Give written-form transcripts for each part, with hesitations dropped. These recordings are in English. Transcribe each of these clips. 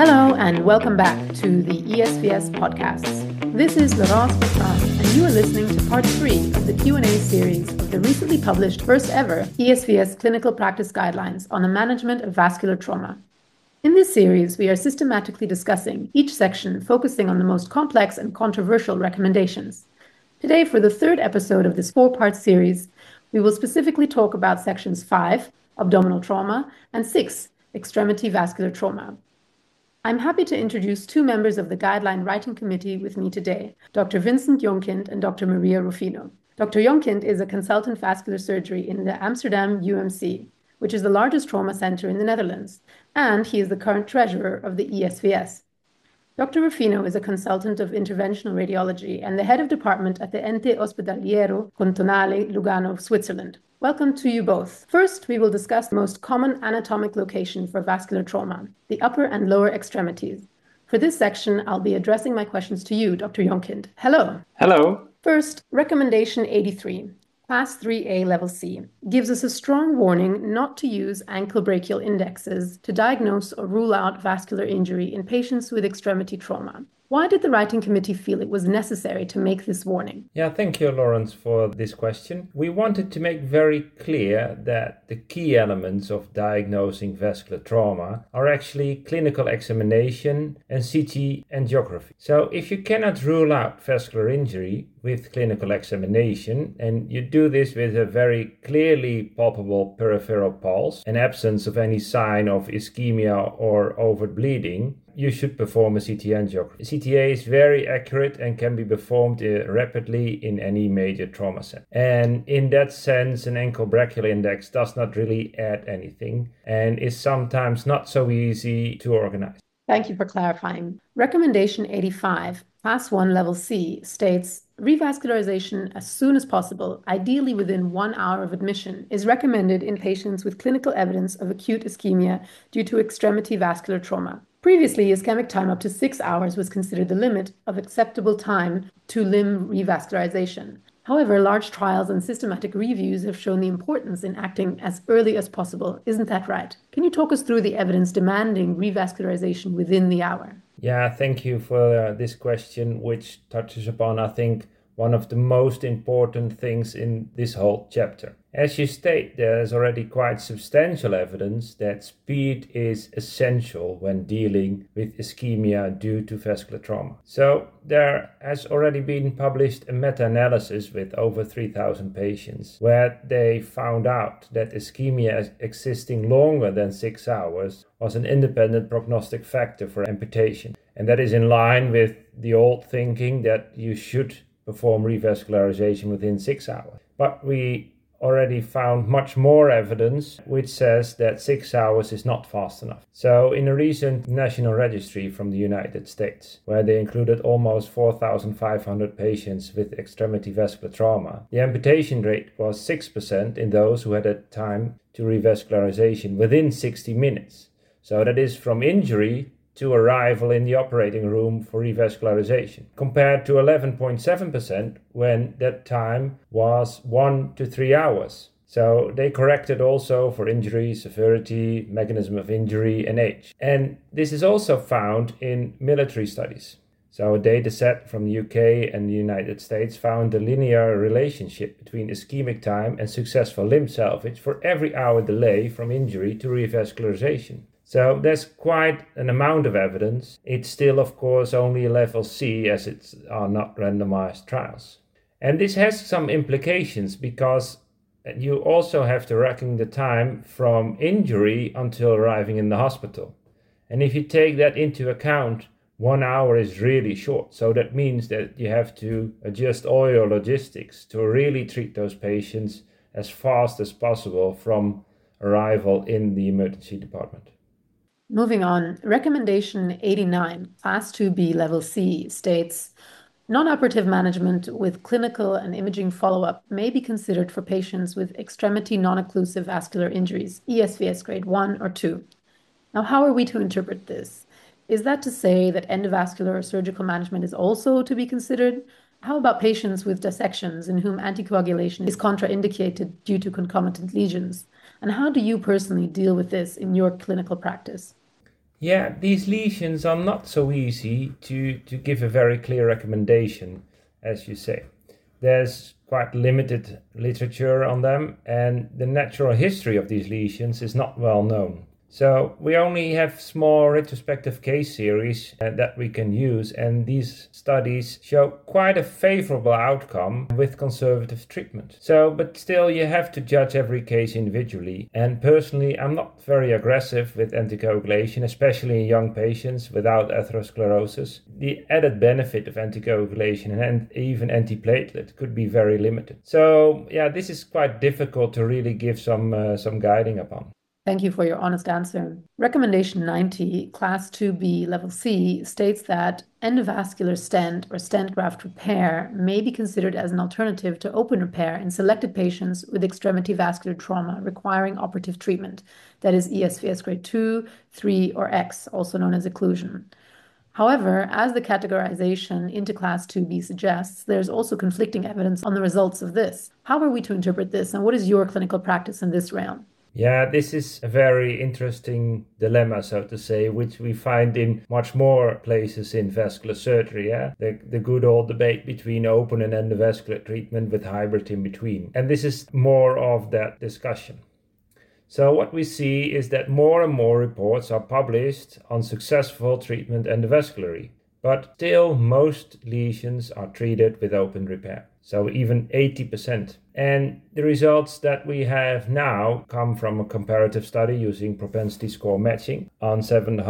Hello and welcome back to the ESVS podcasts. This is Laurence Bertrand and you are listening to part 3 of the Q&A series of the recently published first ever ESVS Clinical Practice Guidelines on the Management of Vascular Trauma. In this series, we are systematically discussing each section focusing on the most complex and controversial recommendations. Today, for the third episode of this 4-part series, we will specifically talk about sections 5, abdominal trauma, and 6, extremity vascular trauma. I'm happy to introduce 2 members of the Guideline Writing Committee with me today, Dr. Vincent Jonkind and Dr. Maria Rufino. Dr. Jonkind is a consultant vascular surgery in the Amsterdam UMC, which is the largest trauma center in the Netherlands, and he is the current treasurer of the ESVS. Dr. Rufino is a consultant of interventional radiology and the head of department at the Ente Ospedaliero Cantonale Lugano, Switzerland. Welcome to you both. First, we will discuss the most common anatomic location for vascular trauma, the upper and lower extremities. For this section, I'll be addressing my questions to you, Dr. Jonkind. Hello. Hello. First, Recommendation 83, Class 3A Level C, gives us a strong warning not to use ankle brachial indexes to diagnose or rule out vascular injury in patients with extremity trauma. Why did the writing committee feel it was necessary to make this warning? Yeah, thank you, Lawrence, for this question. We wanted to make very clear that the key elements of diagnosing vascular trauma are actually clinical examination and CT angiography. So if you cannot rule out vascular injury with clinical examination, and you do this with a very clearly palpable peripheral pulse and absence of any sign of ischemia or overt bleeding, you should perform a CT angiography. CTA is very accurate and can be performed rapidly in any major trauma center. And in that sense, an ankle brachial index does not really add anything and is sometimes not so easy to organize. Thank you for clarifying. Recommendation 85, Class 1 Level C, states revascularization as soon as possible, ideally within 1 hour of admission, is recommended in patients with clinical evidence of acute ischemia due to extremity vascular trauma. Previously, ischemic time up to 6 hours was considered the limit of acceptable time to limb revascularization. However, large trials and systematic reviews have shown the importance in acting as early as possible. Isn't that right? Can you talk us through the evidence demanding revascularization within the hour? Yeah, thank you for this question, which touches upon, I think, one of the most important things in this whole chapter. As you state, there's already quite substantial evidence that speed is essential when dealing with ischemia due to vascular trauma. So there has already been published a meta-analysis with over 3,000 patients where they found out that ischemia existing longer than 6 hours was an independent prognostic factor for amputation. And that is in line with the old thinking that you should perform revascularization within 6 hours. But we already found much more evidence which says that 6 hours is not fast enough. So in a recent national registry from the United States, where they included almost 4,500 patients with extremity vascular trauma, the amputation rate was 6% in those who had a time to revascularization within 60 minutes. So that is from injury to arrival in the operating room for revascularization, compared to 11.7% when that time was 1 to 3 hours. So they corrected also for injury, severity, mechanism of injury, and age. And this is also found in military studies. So a data set from the UK and the United States found a linear relationship between ischemic time and successful limb salvage for every hour delay from injury to revascularization. So there's quite an amount of evidence. It's still, of course, only a level C as it are not randomized trials. And this has some implications because you also have to reckon the time from injury until arriving in the hospital. And if you take that into account, 1 hour is really short. So that means that you have to adjust all your logistics to really treat those patients as fast as possible from arrival in the emergency department. Moving on, Recommendation 89, Class 2B Level C, states, non-operative management with clinical and imaging follow-up may be considered for patients with extremity non-occlusive vascular injuries, ESVS grade 1 or 2. Now, how are we to interpret this? Is that to say that endovascular or surgical management is also to be considered? How about patients with dissections in whom anticoagulation is contraindicated due to concomitant lesions? And how do you personally deal with this in your clinical practice? Yeah, these lesions are not so easy to give a very clear recommendation, as you say. There's quite limited literature on them, and the natural history of these lesions is not well known. So we only have small retrospective case series that we can use, and these studies show quite a favorable outcome with conservative treatment. But still you have to judge every case individually, and personally I'm not very aggressive with anticoagulation, especially in young patients without atherosclerosis. The added benefit of anticoagulation and even antiplatelet could be very limited. So yeah, this is quite difficult to really give some guiding upon. Thank you for your honest answer. Recommendation 90, Class 2B, Level C, states that endovascular stent or stent graft repair may be considered as an alternative to open repair in selected patients with extremity vascular trauma requiring operative treatment, that is ESVS grade 2, 3, or X, also known as occlusion. However, as the categorization into Class 2B suggests, there's also conflicting evidence on the results of this. How are we to interpret this, and what is your clinical practice in this realm? Yeah, this is a very interesting dilemma, so to say, which we find in much more places in vascular surgery. Yeah? The good old debate between open and endovascular treatment with hybrid in between. And this is more of that discussion. So what we see is that more and more reports are published on successful treatment endovascularly. But still, most lesions are treated with open repair, so even 80%. And the results that we have now come from a comparative study using propensity score matching on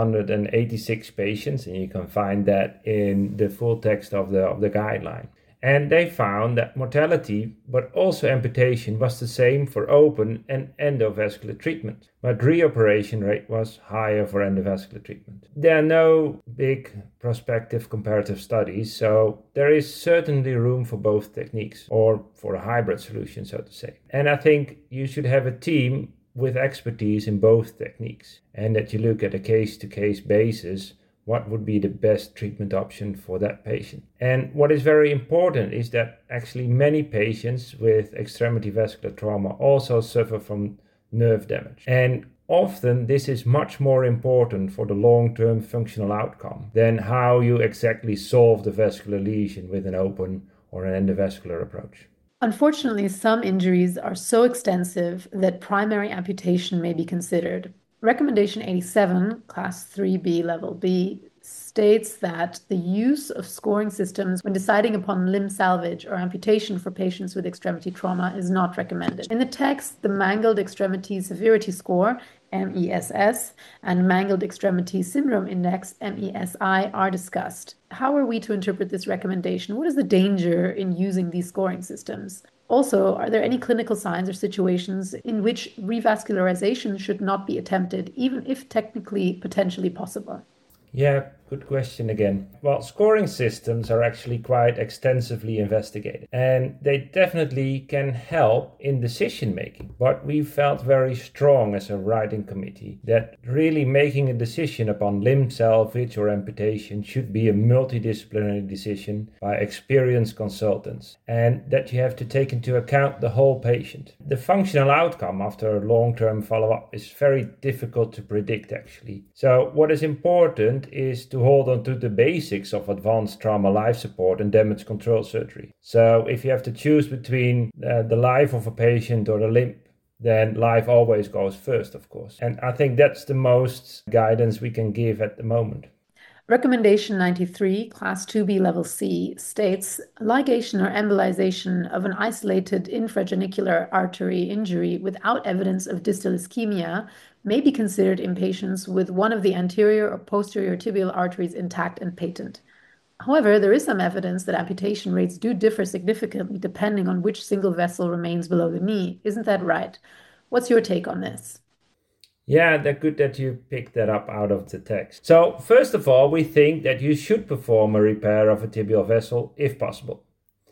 786 patients, and you can find that in the full text of the guideline. And they found that mortality, but also amputation, was the same for open and endovascular treatment, but reoperation rate was higher for endovascular treatment. There are no big prospective comparative studies, so there is certainly room for both techniques, or for a hybrid solution, so to say. And I think you should have a team with expertise in both techniques, and that you look at a case-to-case basis what would be the best treatment option for that patient. And what is very important is that actually many patients with extremity vascular trauma also suffer from nerve damage. And often this is much more important for the long-term functional outcome than how you exactly solve the vascular lesion with an open or an endovascular approach. Unfortunately, some injuries are so extensive that primary amputation may be considered. Recommendation 87, Class 3B, Level B, states that the use of scoring systems when deciding upon limb salvage or amputation for patients with extremity trauma is not recommended. In the text, the Mangled Extremity Severity Score, MESS, and Mangled Extremity Syndrome Index, MESI, are discussed. How are we to interpret this recommendation? What is the danger in using these scoring systems? Also, are there any clinical signs or situations in which revascularization should not be attempted, even if technically potentially possible? Yeah, good question again. Well, scoring systems are actually quite extensively investigated, and they definitely can help in decision making. But we felt very strong as a writing committee that really making a decision upon limb salvage or amputation should be a multidisciplinary decision by experienced consultants, and that you have to take into account the whole patient. The functional outcome after long-term follow-up is very difficult to predict, actually. So what is important is to hold on to the basics of advanced trauma life support and damage control surgery. So if you have to choose between the life of a patient or the limb, then life always goes first, of course. And I think that's the most guidance we can give at the moment. Recommendation 93, Class 2B, Level C, states ligation or embolization of an isolated infragenicular artery injury without evidence of distal ischemia may be considered in patients with one of the anterior or posterior tibial arteries intact and patent. However, there is some evidence that amputation rates do differ significantly depending on which single vessel remains below the knee. Isn't that right? What's your take on this? Yeah, that's good that you picked that up out of the text. So, first of all, we think that you should perform a repair of a tibial vessel if possible.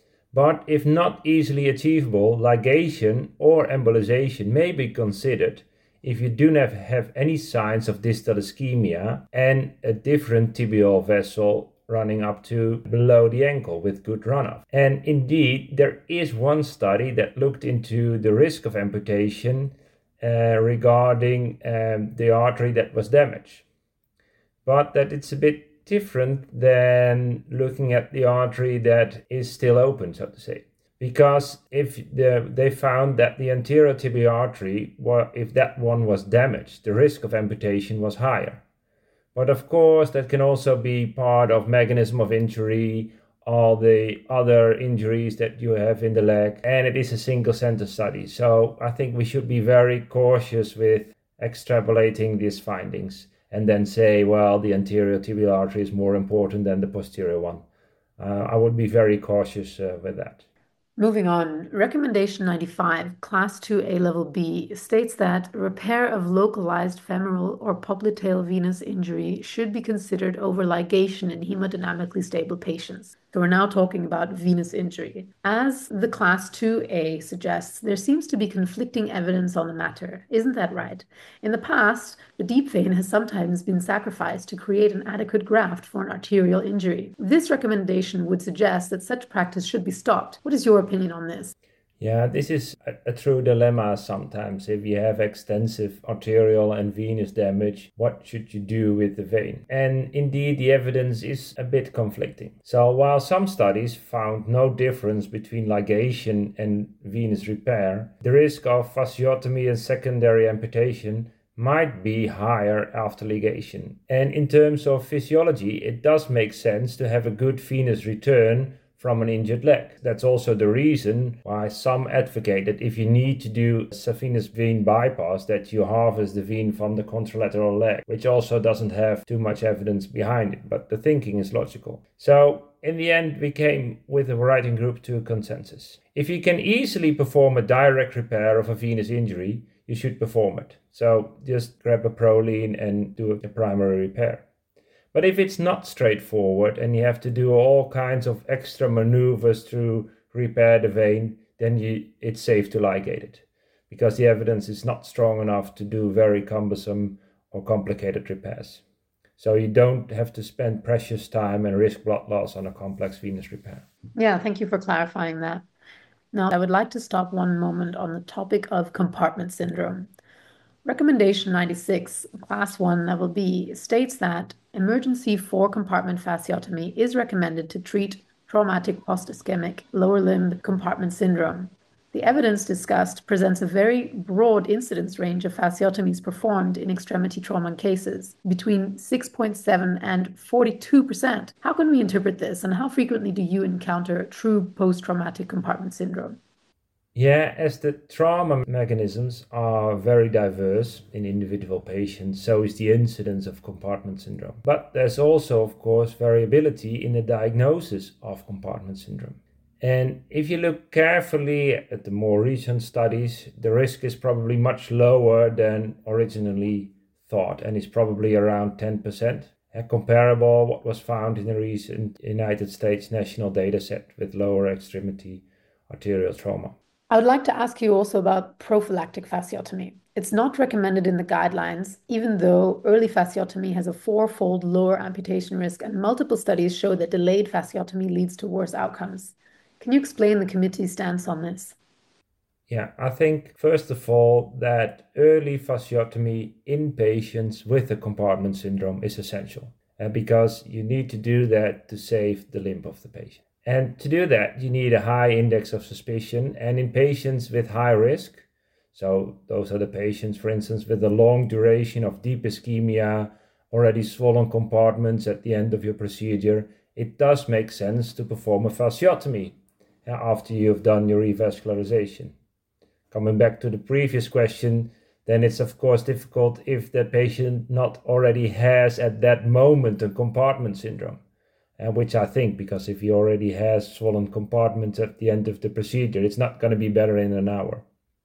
But if not easily achievable, ligation or embolization may be considered if you do not have any signs of distal ischemia and a different tibial vessel running up to below the ankle with good runoff. And indeed, there is one study that looked into the risk of amputation regarding the artery that was damaged. but that it's a bit different than looking at the artery that is still open, so to say. Because if they found that the anterior tibial artery, if that one was damaged, the risk of amputation was higher. But of course, that can also be part of mechanism of injury, all the other injuries that you have in the leg, and it is a single center study. So I think we should be very cautious with extrapolating these findings and then say, well, the anterior tibial artery is more important than the posterior one. I would be very cautious with that. Moving on, recommendation 95, class 2A level B, states that repair of localized femoral or popliteal venous injury should be considered over ligation in hemodynamically stable patients. So we're now talking about venous injury. As the class 2A suggests, there seems to be conflicting evidence on the matter. Isn't that right? In the past, the deep vein has sometimes been sacrificed to create an adequate graft for an arterial injury. This recommendation would suggest that such practice should be stopped. What is your opinion on this? Yeah, this is a true dilemma sometimes. If you have extensive arterial and venous damage, what should you do with the vein? And indeed, the evidence is a bit conflicting. So while some studies found no difference between ligation and venous repair, the risk of fasciotomy and secondary amputation might be higher after ligation. And in terms of physiology, it does make sense to have a good venous return from an injured leg. That's also the reason why some advocate that if you need to do a saphenous vein bypass, that you harvest the vein from the contralateral leg, which also doesn't have too much evidence behind it, but the thinking is logical. So in the end, we came with a writing group to a consensus. If you can easily perform a direct repair of a venous injury, you should perform it. So just grab a Prolene and do a primary repair. But if it's not straightforward and you have to do all kinds of extra maneuvers to repair the vein, then it's safe to ligate it, because the evidence is not strong enough to do very cumbersome or complicated repairs. So you don't have to spend precious time and risk blood loss on a complex venous repair. Yeah, thank you for clarifying that. Now, I would like to stop one moment on the topic of compartment syndrome. Recommendation 96, class 1 level B, states that emergency four-compartment fasciotomy is recommended to treat traumatic post-ischemic lower limb compartment syndrome. The evidence discussed presents a very broad incidence range of fasciotomies performed in extremity trauma cases, between 6.7 and 42%. How can we interpret this, and how frequently do you encounter true post-traumatic compartment syndrome? Yeah, as the trauma mechanisms are very diverse in individual patients, so is the incidence of compartment syndrome. But there's also, of course, variability in the diagnosis of compartment syndrome. And if you look carefully at the more recent studies, the risk is probably much lower than originally thought, and is probably around 10%. Comparable what was found in a recent United States national data set with lower extremity arterial trauma. I would like to ask you also about prophylactic fasciotomy. It's not recommended in the guidelines, even though early fasciotomy has a four-fold lower amputation risk, and multiple studies show that delayed fasciotomy leads to worse outcomes. Can you explain the committee's stance on this? Yeah, I think first of all that early fasciotomy in patients with a compartment syndrome is essential, because you need to do that to save the limb of the patient. And to do that, you need a high index of suspicion. And in patients with high risk, so those are the patients, for instance, with a long duration of deep ischemia, already swollen compartments at the end of your procedure, it does make sense to perform a fasciotomy after you've done your revascularization. Coming back to the previous question, then it's of course difficult if the patient not already has at that moment a compartment syndrome. Which I think, because if he already has swollen compartments at the end of the procedure, it's not going to be better in an hour.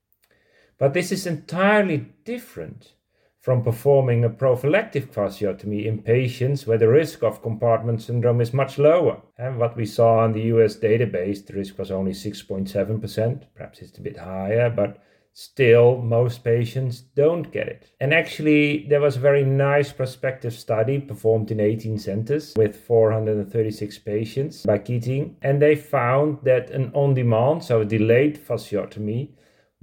But this is entirely different from performing a prophylactic fasciotomy in patients where the risk of compartment syndrome is much lower. And what we saw in the US database, the risk was only 6.7%. Perhaps it's a bit higher, but still, most patients don't get it. And actually, there was a very nice prospective study performed in 18 centers with 436 patients by Keating. And they found that an on-demand, so a delayed fasciotomy,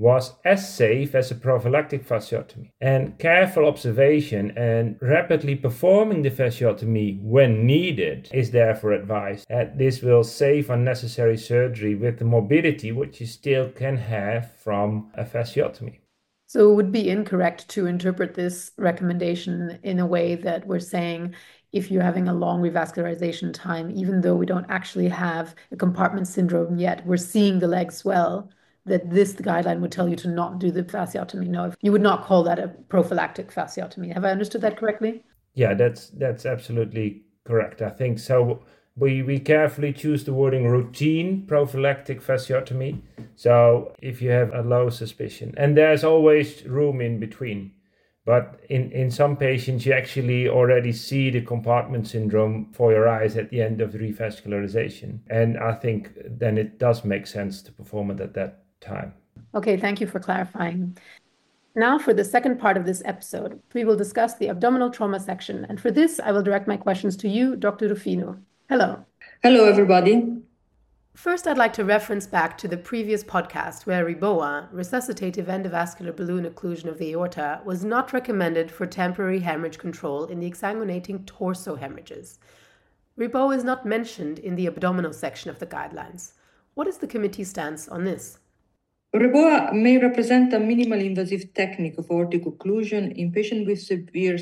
was as safe as a prophylactic fasciotomy. And careful observation and rapidly performing the fasciotomy when needed is therefore advised. And this will save unnecessary surgery with the morbidity which you still can have from a fasciotomy. So it would be incorrect to interpret this recommendation in a way that we're saying if you're having a long revascularization time, even though we don't actually have a compartment syndrome yet, we're seeing the leg swell, that this guideline would tell you to not do the fasciotomy. No, you would not call that a prophylactic fasciotomy. Have I understood that correctly? Yeah, that's absolutely correct. I think so. We carefully choose the wording routine prophylactic fasciotomy. So if you have a low suspicion, and there's always room in between. But in some patients, you actually already see the compartment syndrome for your eyes at the end of the revascularization. And I think then it does make sense to perform it at that time. Okay, thank you for clarifying. Now for the second part of this episode, we will discuss the abdominal trauma section. And for this, I will direct my questions to you, Dr. Rufino. Hello. Hello, everybody. First, I'd like to reference back to the previous podcast where REBOA, resuscitative endovascular balloon occlusion of the aorta, was not recommended for temporary hemorrhage control in the exsanguinating torso hemorrhages. REBOA is not mentioned in the abdominal section of the guidelines. What is the committee's stance on this? REBOA may represent a minimally invasive technique of aortic occlusion in patients with severe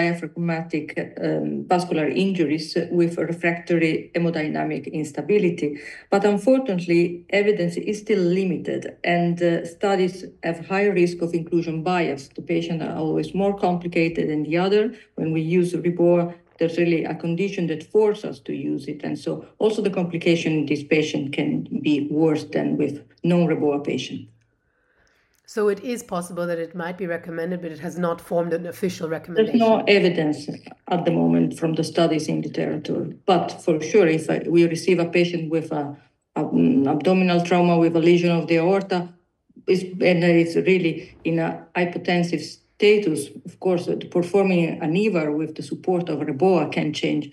subdiaphragmatic vascular injuries with refractory hemodynamic instability. But unfortunately, evidence is still limited, and studies have high risk of inclusion bias. The patients are always more complicated than the other. When we use REBOA, there's really a condition that forces us to use it. And so also the complication in this patient can be worse than with non-REBOA patient. So it is possible that it might be recommended, but it has not formed an official recommendation. There's no evidence at the moment from the studies in literature. But for sure, if we receive a patient with an abdominal trauma with a lesion of the aorta, and it's really in a hypotensive status, of course, performing an EVAR with the support of REBOA can change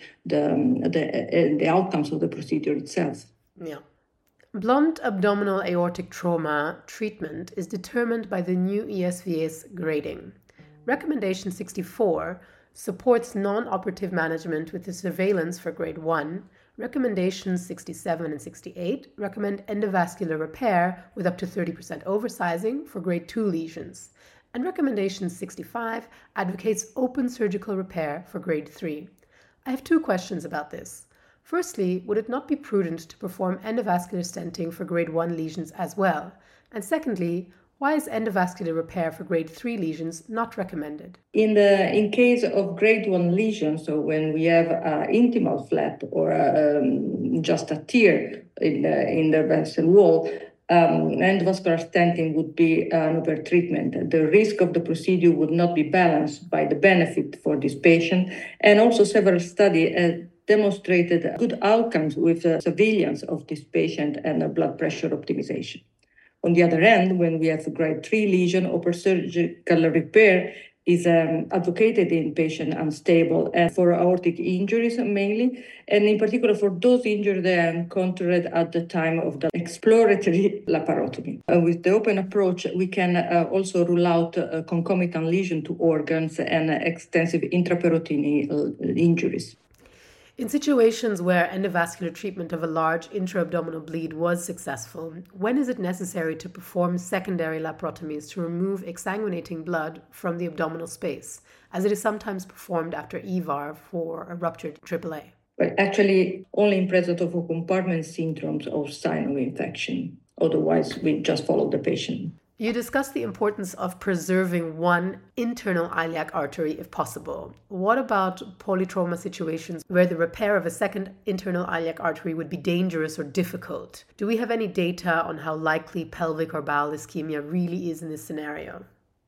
the outcomes of the procedure itself. Yeah. Blunt abdominal aortic trauma treatment is determined by the new ESVS grading. Recommendation 64 supports non-operative management with the surveillance for grade 1. Recommendations 67 and 68 recommend endovascular repair with up to 30% oversizing for grade 2 lesions. And recommendation 65 advocates open surgical repair for grade 3. I have two questions about this. Firstly, would it not be prudent to perform endovascular stenting for grade 1 lesions as well? And secondly, why is endovascular repair for grade 3 lesions not recommended? In case of grade 1 lesions, so when we have an intimal flap or just a tear in the vessel wall, endovascular stenting would be an over-treatment. The risk of the procedure would not be balanced by the benefit for this patient. And also several studies demonstrated good outcomes with surveillance of this patient and blood pressure optimization. On the other hand, when we have a grade 3 lesion, open surgical repair is advocated in patient unstable and for aortic injuries mainly, and in particular for those injuries that are encountered at the time of the exploratory laparotomy. With the open approach, we can also rule out concomitant lesion to organs and extensive intraperitoneal injuries. In situations where endovascular treatment of a large intra-abdominal bleed was successful, when is it necessary to perform secondary laparotomies to remove exsanguinating blood from the abdominal space, as it is sometimes performed after EVAR for a ruptured AAA? But actually, only in presence of a compartment syndromes or sign of infection. Otherwise, we just follow the patient. You discussed the importance of preserving one internal iliac artery if possible. What about polytrauma situations where the repair of a second internal iliac artery would be dangerous or difficult? Do we have any data on how likely pelvic or bowel ischemia really is in this scenario?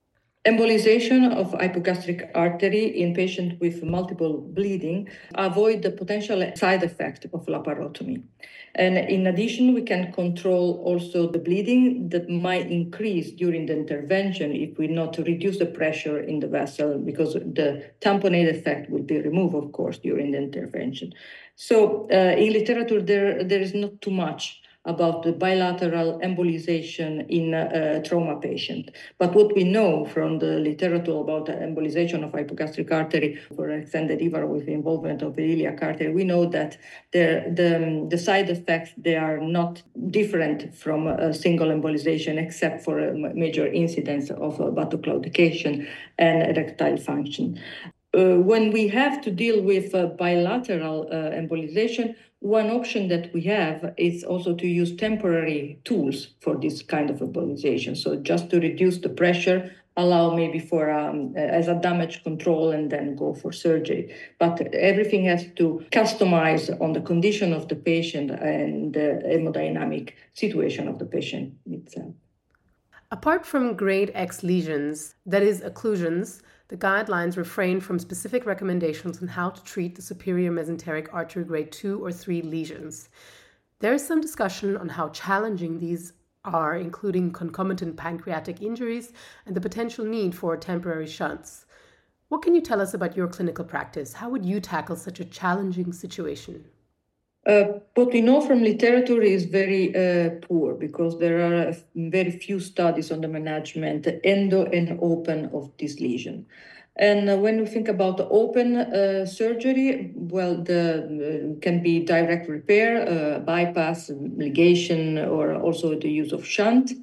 Embolization of hypogastric artery in patients with multiple bleeding avoid the potential side effect of laparotomy. And in addition, we can control also the bleeding that might increase during the intervention if we not reduce the pressure in the vessel, because the tamponade effect will be removed, of course, during the intervention. So in literature, there is not too much about the bilateral embolization in a trauma patient. But what we know from the literature about the embolization of hypogastric artery for extended EVAR with the involvement of the iliac artery, we know that the side effects, they are not different from a single embolization except for a major incidence of vaso-claudication and erectile function. When we have to deal with bilateral embolization, one option that we have is also to use temporary tools for this kind of embolization. So just to reduce the pressure, allow maybe for as a damage control and then go for surgery. But everything has to customize on the condition of the patient and the hemodynamic situation of the patient itself. Apart from grade X lesions, that is occlusions, the guidelines refrain from specific recommendations on how to treat the superior mesenteric artery grade 2 or 3 lesions. There is some discussion on how challenging these are, including concomitant pancreatic injuries and the potential need for temporary shunts. What can you tell us about your clinical practice? How would you tackle such a challenging situation? What we know from literature is very poor because there are very few studies on the management, endo and open, of this lesion. And when we think about the open surgery, well, can be direct repair, bypass, ligation, or also the use of shunt.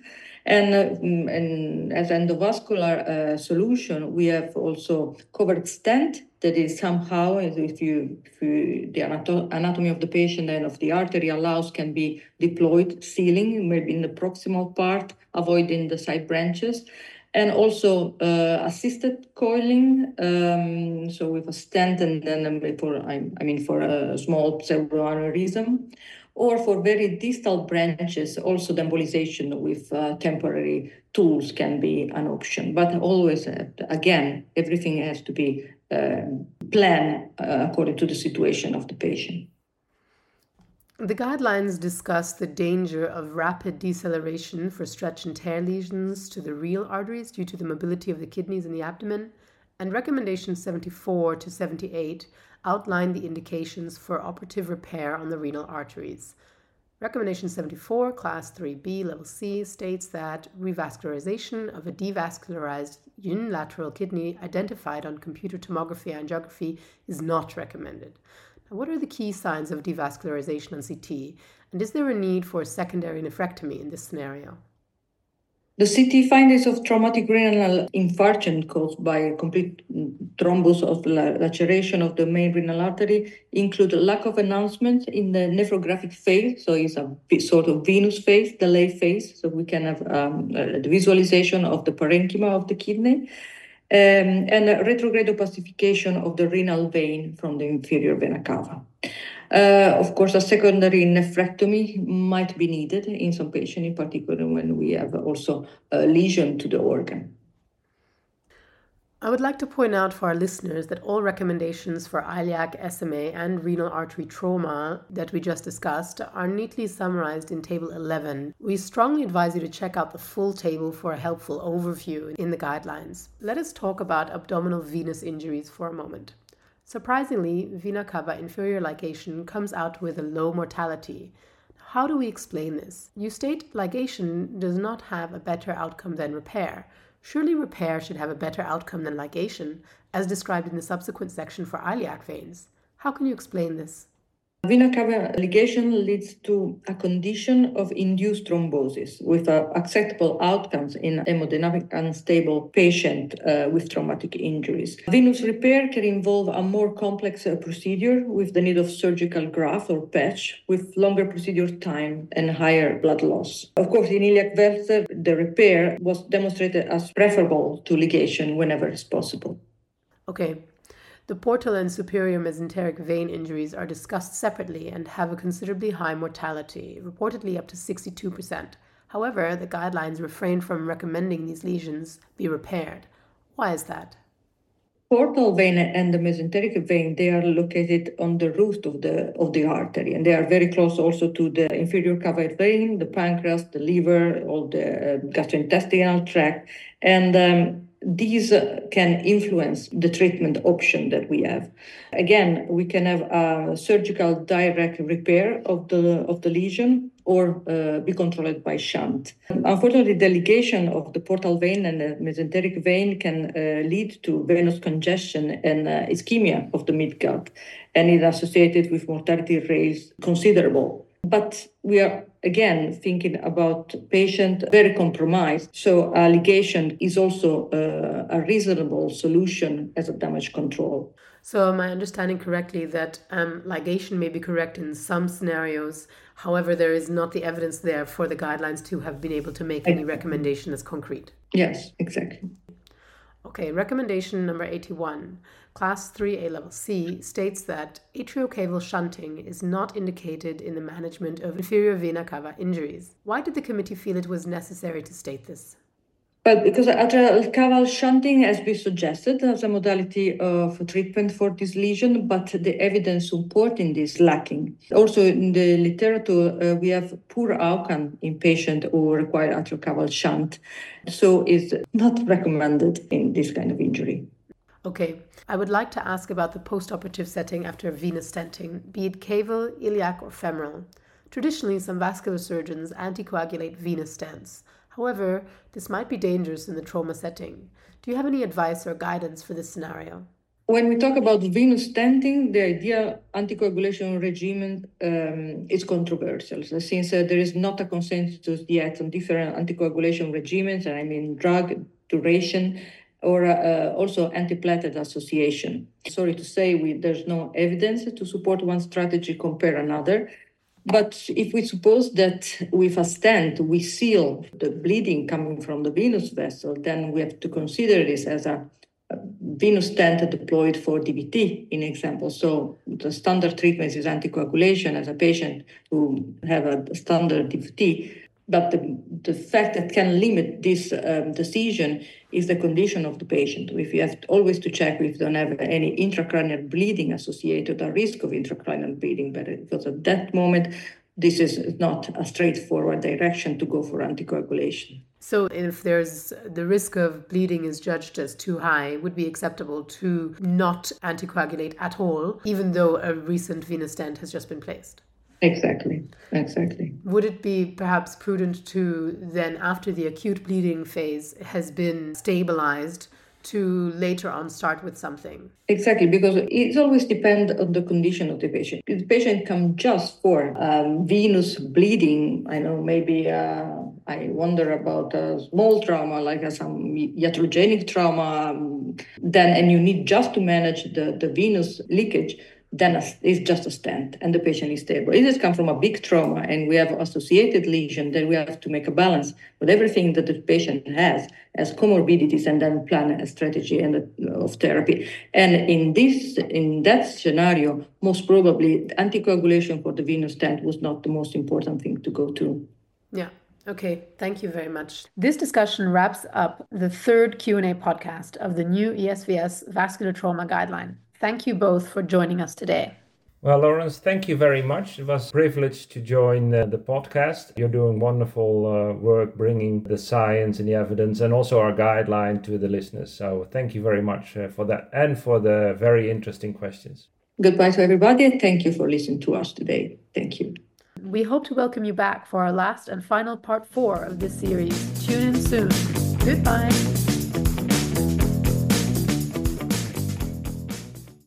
And as endovascular solution, we have also covered stent that is somehow, if the anatomy of the patient and of the artery allows, can be deployed, sealing, maybe in the proximal part, avoiding the side branches. And also assisted coiling, so with a stent and then for a small pseudoaneurysm, or for very distal branches, also the embolization with temporary tools can be an option. But always, again, everything has to be planned according to the situation of the patient. The guidelines discuss the danger of rapid deceleration for stretch and tear lesions to the renal arteries due to the mobility of the kidneys in the abdomen, and recommendations 74 to 78 outline the indications for operative repair on the renal arteries. Recommendation 74, Class 3B, Level C, states that revascularization of a devascularized unilateral kidney identified on computer tomography angiography is not recommended. Now, what are the key signs of devascularization on CT, and is there a need for secondary nephrectomy in this scenario? The CT findings of traumatic renal infarction caused by complete thrombus of laceration of the main renal artery include lack of announcement in the nephrographic phase, so it's a sort of venous phase, delay phase, so we can have the visualization of the parenchyma of the kidney, and a retrograde opacification of the renal vein from the inferior vena cava. Of course, a secondary nephrectomy might be needed in some patients, in particular when we have also a lesion to the organ. I would like to point out for our listeners that all recommendations for iliac, SMA, and renal artery trauma that we just discussed are neatly summarized in Table 11. We strongly advise you to check out the full table for a helpful overview in the guidelines. Let us talk about abdominal venous injuries for a moment. Surprisingly, vena cava inferior ligation comes out with a low mortality. How do we explain this? You state ligation does not have a better outcome than repair. Surely repair should have a better outcome than ligation, as described in the subsequent section for iliac veins. How can you explain this? Vena cava ligation leads to a condition of induced thrombosis with acceptable outcomes in hemodynamic unstable patient with traumatic injuries. Venous repair can involve a more complex procedure with the need of surgical graft or patch with longer procedure time and higher blood loss. Of course, in iliac vessel, the repair was demonstrated as preferable to ligation whenever it's possible. Okay. The portal and superior mesenteric vein injuries are discussed separately and have a considerably high mortality, reportedly up to 62%. However, the guidelines refrain from recommending these lesions be repaired. Why is that? Portal vein and the mesenteric vein, they are located on the root of the artery, and they are very close also to the inferior cava vein, the pancreas, the liver, all the gastrointestinal tract. And these can influence the treatment option that we have. Again, we can have a surgical direct repair of the lesion or be controlled by shunt. Unfortunately, the ligation of the portal vein and the mesenteric vein can lead to venous congestion and ischemia of the midgut, and is associated with mortality rates considerable. But we are, again, thinking about patient very compromised. So ligation is also a reasonable solution as a damage control. So am I understanding correctly that ligation may be correct in some scenarios? However, there is not the evidence there for the guidelines to have been able to make any recommendation as concrete. Yes, exactly. Okay, recommendation number 81. Class 3A level C states that atriocaval shunting is not indicated in the management of inferior vena cava injuries. Why did the committee feel it was necessary to state this? But because atriocaval shunting has been suggested as a modality of treatment for this lesion, but the evidence supporting this is lacking. Also, in the literature, we have poor outcome in patients who require atriocaval shunt, so it's not recommended in this kind of injury. Okay, I would like to ask about the postoperative setting after venous stenting, be it caval, iliac, or femoral. Traditionally, some vascular surgeons anticoagulate venous stents. However, this might be dangerous in the trauma setting. Do you have any advice or guidance for this scenario? When we talk about venous stenting, the idea anticoagulation regimen is controversial. So since there is not a consensus yet on different anticoagulation regimens, I mean drug, duration, or also antiplatelet association. Sorry to say, there's no evidence to support one strategy compare another. But if we suppose that with a stent we seal the bleeding coming from the venous vessel, then we have to consider this as a venous stent deployed for DVT, in example. So the standard treatment is anticoagulation as a patient who have a standard DVT. But the fact that can limit this decision is the condition of the patient. If you have always to check if you don't have any intracranial bleeding associated, a risk of intracranial bleeding, but because at that moment, this is not a straightforward direction to go for anticoagulation. So if there's the risk of bleeding is judged as too high, it would be acceptable to not anticoagulate at all, even though a recent venous stent has just been placed? Exactly. Would it be perhaps prudent to then, after the acute bleeding phase has been stabilized, to later on start with something? Exactly, because it always depends on the condition of the patient. If the patient comes just for venous bleeding, I know maybe I wonder about a small trauma, like some iatrogenic trauma, then and you need just to manage the venous leakage, then it's just a stent and the patient is stable. If it comes from a big trauma and we have associated lesion, then we have to make a balance with everything that the patient has as comorbidities and then plan a strategy of therapy. And in that scenario, most probably anticoagulation for the venous stent was not the most important thing to go to. Yeah. Okay, thank you very much. This discussion wraps up the third Q&A podcast of the new ESVS Vascular Trauma Guideline. Thank you both for joining us today. Well, Lawrence, thank you very much. It was a privilege to join the podcast. You're doing wonderful work bringing the science and the evidence and also our guideline to the listeners. So thank you very much for that and for the very interesting questions. Goodbye to everybody. Thank you for listening to us today. Thank you. We hope to welcome you back for our last and final part 4 of this series. Tune in soon. Goodbye.